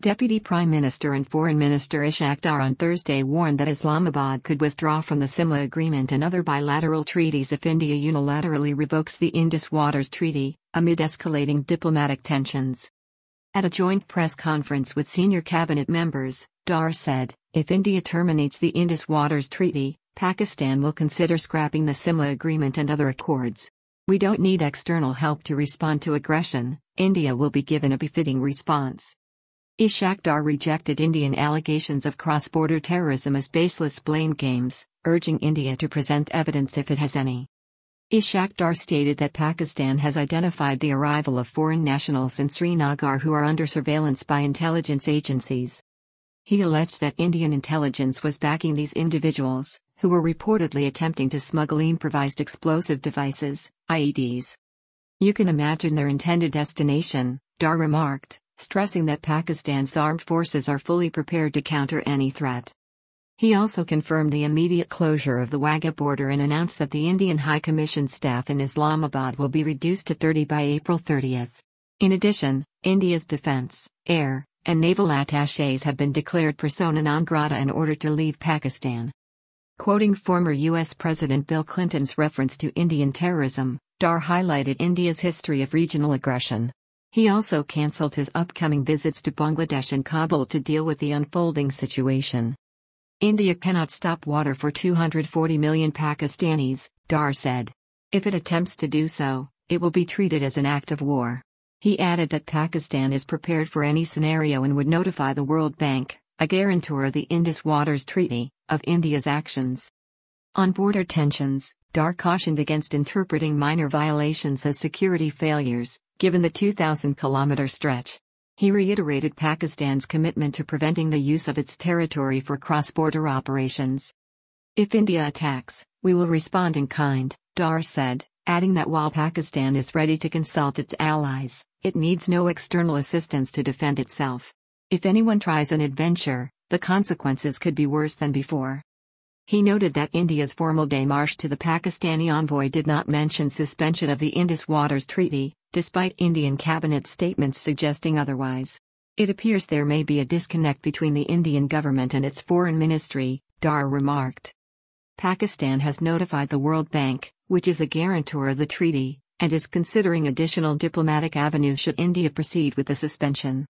Deputy Prime Minister and Foreign Minister Ishaq Dar on Thursday warned that Islamabad could withdraw from the Simla Agreement and other bilateral treaties if India unilaterally revokes the Indus Waters Treaty, amid escalating diplomatic tensions. At a joint press conference with senior cabinet members, Dar said, "If India terminates the Indus Waters Treaty, Pakistan will consider scrapping the Simla Agreement and other accords. We don't need external help to respond to aggression. India will be given a befitting response." Ishaq Dar rejected Indian allegations of cross-border terrorism as baseless blame games, urging India to present evidence if it has any. Ishaq Dar stated that Pakistan has identified the arrival of foreign nationals in Srinagar who are under surveillance by intelligence agencies. He alleged that Indian intelligence was backing these individuals, who were reportedly attempting to smuggle improvised explosive devices, IEDs. "You can imagine their intended destination," Dar remarked, stressing that Pakistan's armed forces are fully prepared to counter any threat. He also confirmed the immediate closure of the Wagah border and announced that the Indian High Commission staff in Islamabad will be reduced to 30 by April 30. In addition, India's defense, air, and naval attachés have been declared persona non grata in order to leave Pakistan. Quoting former U.S. President Bill Clinton's reference to Indian terrorism, Dar highlighted India's history of regional aggression. He also cancelled his upcoming visits to Bangladesh and Kabul to deal with the unfolding situation. "India cannot stop water for 240 million Pakistanis," Dar said. "If it attempts to do so, it will be treated as an act of war." He added that Pakistan is prepared for any scenario and would notify the World Bank, a guarantor of the Indus Waters Treaty, of India's actions. On border tensions, Dar cautioned against interpreting minor violations as security failures, given the 2,000-kilometer stretch. He reiterated Pakistan's commitment to preventing the use of its territory for cross-border operations. "If India attacks, we will respond in kind," Dar said, adding that while Pakistan is ready to consult its allies, it needs no external assistance to defend itself. "If anyone tries an adventure, the consequences could be worse than before." He noted that India's formal démarche to the Pakistani envoy did not mention suspension of the Indus Waters Treaty, despite Indian cabinet statements suggesting otherwise. "It appears there may be a disconnect between the Indian government and its foreign ministry," Dar remarked. Pakistan has notified the World Bank, which is a guarantor of the treaty, and is considering additional diplomatic avenues should India proceed with the suspension.